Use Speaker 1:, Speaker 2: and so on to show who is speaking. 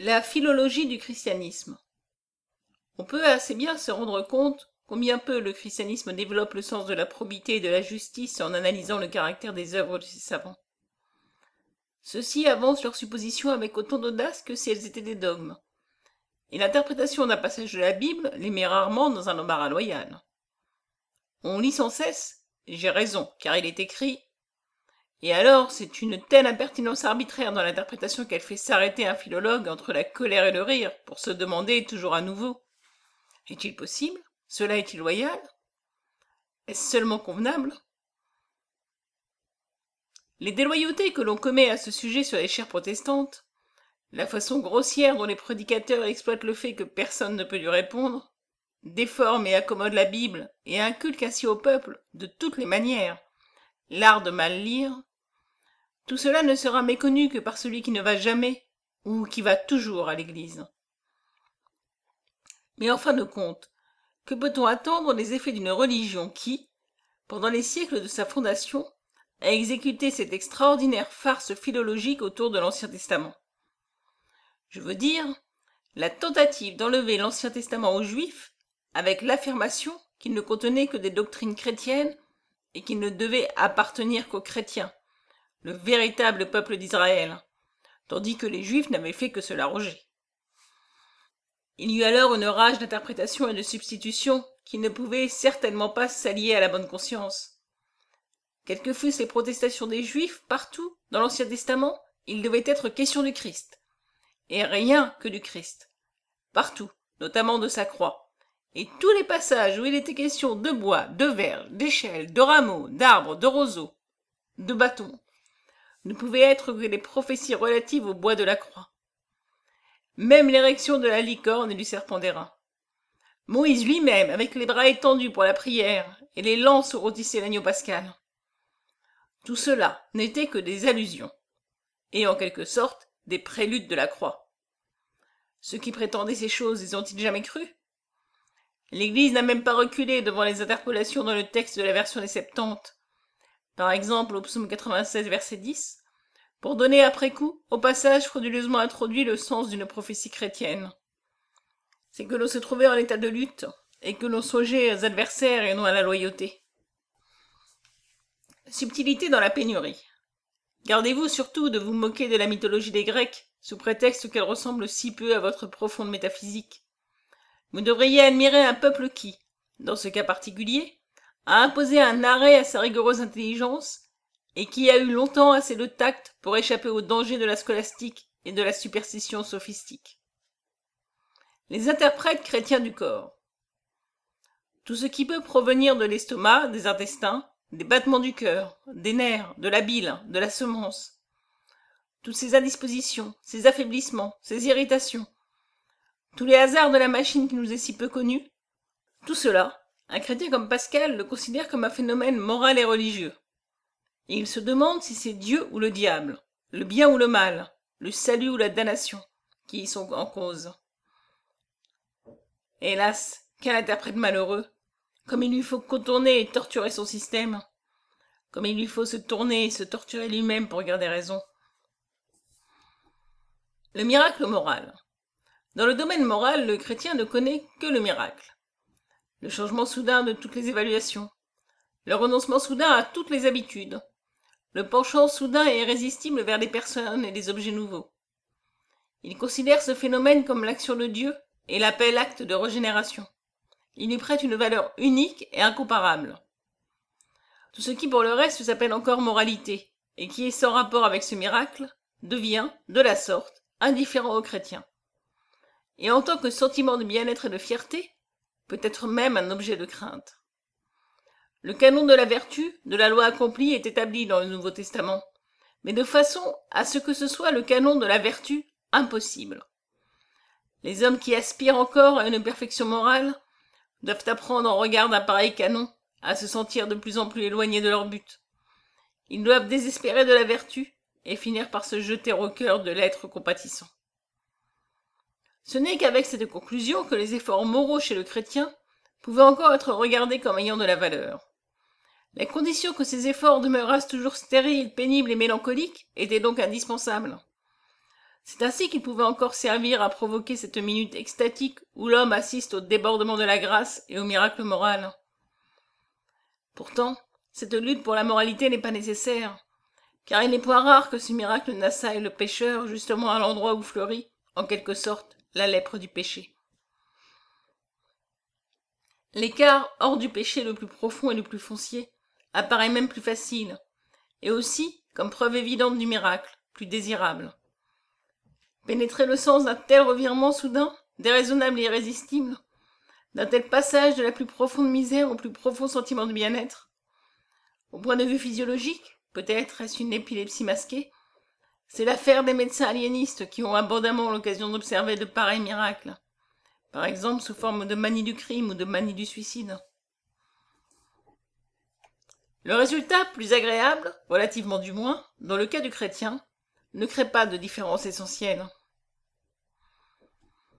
Speaker 1: La philologie du christianisme. On peut assez bien se rendre compte combien peu le christianisme développe le sens de la probité et de la justice en analysant le caractère des œuvres de ses savants. Ceux-ci avancent leurs suppositions avec autant d'audace que si elles étaient des dogmes, et l'interprétation d'un passage de la Bible les met rarement dans un embarras loyal. On lit sans cesse « J'ai raison, car il est écrit », et alors c'est une telle impertinence arbitraire dans l'interprétation qu'elle fait s'arrêter un philologue entre la colère et le rire pour se demander toujours à nouveau « Est-il possible? Cela est-il loyal? Est-ce seulement convenable ?» Les déloyautés que l'on commet à ce sujet sur les chaires protestantes, la façon grossière dont les prédicateurs exploitent le fait que personne ne peut lui répondre, déforment et accommodent la Bible et inculquent ainsi au peuple, de toutes les manières, l'art de mal lire, tout cela ne sera méconnu que par celui qui ne va jamais ou qui va toujours à l'église. Mais en fin de compte, que peut-on attendre des effets d'une religion qui, pendant les siècles de sa fondation, a exécuté cette extraordinaire farce philologique autour de l'Ancien Testament? Je veux dire, la tentative d'enlever l'Ancien Testament aux Juifs avec l'affirmation qu'il ne contenait que des doctrines chrétiennes et qu'il ne devait appartenir qu'aux chrétiens, le véritable peuple d'Israël, tandis que les Juifs n'avaient fait que se l'arroger. Il y eut alors une rage d'interprétation et de substitution qui ne pouvait certainement pas s'allier à la bonne conscience. Quelles que fussent les protestations des Juifs, partout, dans l'Ancien Testament, il devait être question du Christ, et rien que du Christ, partout, notamment de sa croix, et tous les passages où il était question de bois, de verge, d'échelles, de rameaux, d'arbres, de roseaux, de bâtons, ne pouvaient être que les prophéties relatives au bois de la croix. Même l'érection de la licorne et du serpent d'airain. Moïse lui-même, avec les bras étendus pour la prière, et les lances où rôtissait l'agneau pascal. Tout cela n'était que des allusions, et en quelque sorte des préludes de la croix. Ceux qui prétendaient ces choses y ont-ils jamais cru? L'Église n'a même pas reculé devant les interpolations dans le texte de la version des Septante, par exemple au psaume 96, verset 10, pour donner après coup au passage frauduleusement introduit le sens d'une prophétie chrétienne. C'est que l'on se trouvait en état de lutte, et que l'on songeait aux adversaires et non à la loyauté. Subtilité dans la pénurie. Gardez-vous surtout de vous moquer de la mythologie des Grecs, sous prétexte qu'elle ressemble si peu à votre profonde métaphysique. Vous devriez admirer un peuple qui, dans ce cas particulier, a imposé un arrêt à sa rigoureuse intelligence, et qui a eu longtemps assez de tact pour échapper aux dangers de la scolastique et de la superstition sophistique. Les interprètes chrétiens du corps. Tout ce qui peut provenir de l'estomac, des intestins, des battements du cœur, des nerfs, de la bile, de la semence. Toutes ces indispositions, ces affaiblissements, ces irritations, tous les hasards de la machine qui nous est si peu connue, tout cela, un chrétien comme Pascal le considère comme un phénomène moral et religieux. Et il se demande si c'est Dieu ou le diable, le bien ou le mal, le salut ou la damnation, qui y sont en cause. Hélas, quel interprète malheureux! Comme il lui faut contourner et torturer son système, comme il lui faut se tourner et se torturer lui-même pour garder raison. Le miracle moral. Dans le domaine moral, le chrétien ne connaît que le miracle. Le changement soudain de toutes les évaluations, le renoncement soudain à toutes les habitudes, le penchant soudain et irrésistible vers des personnes et des objets nouveaux. Il considère ce phénomène comme l'action de Dieu et l'appelle acte de régénération. Il lui prête une valeur unique et incomparable. Tout ce qui pour le reste s'appelle encore moralité, et qui est sans rapport avec ce miracle, devient, de la sorte, indifférent aux chrétiens. Et en tant que sentiment de bien-être et de fierté, peut être même un objet de crainte. Le canon de la vertu, de la loi accomplie, est établi dans le Nouveau Testament, mais de façon à ce que ce soit le canon de la vertu impossible. Les hommes qui aspirent encore à une perfection morale doivent apprendre en regard d'un pareil canon à se sentir de plus en plus éloignés de leur but. Ils doivent désespérer de la vertu et finir par se jeter au cœur de l'être compatissant. Ce n'est qu'avec cette conclusion que les efforts moraux chez le chrétien pouvaient encore être regardés comme ayant de la valeur. La condition que ces efforts demeurassent toujours stériles, pénibles et mélancoliques était donc indispensable. C'est ainsi qu'il pouvait encore servir à provoquer cette minute extatique où l'homme assiste au débordement de la grâce et au miracle moral. Pourtant, cette lutte pour la moralité n'est pas nécessaire, car il n'est point rare que ce miracle n'assaille le pécheur justement à l'endroit où fleurit, en quelque sorte, la lèpre du péché. L'écart hors du péché le plus profond et le plus foncier apparaît même plus facile, et aussi, comme preuve évidente du miracle, plus désirable. Pénétrer le sens d'un tel revirement soudain, déraisonnable et irrésistible, d'un tel passage de la plus profonde misère au plus profond sentiment de bien-être. Au point de vue physiologique, peut-être est-ce une épilepsie masquée, c'est l'affaire des médecins aliénistes qui ont abondamment l'occasion d'observer de pareils miracles, par exemple sous forme de manie du crime ou de manie du suicide. Le résultat, plus agréable, relativement du moins, dans le cas du chrétien, ne crée pas de différence essentielle.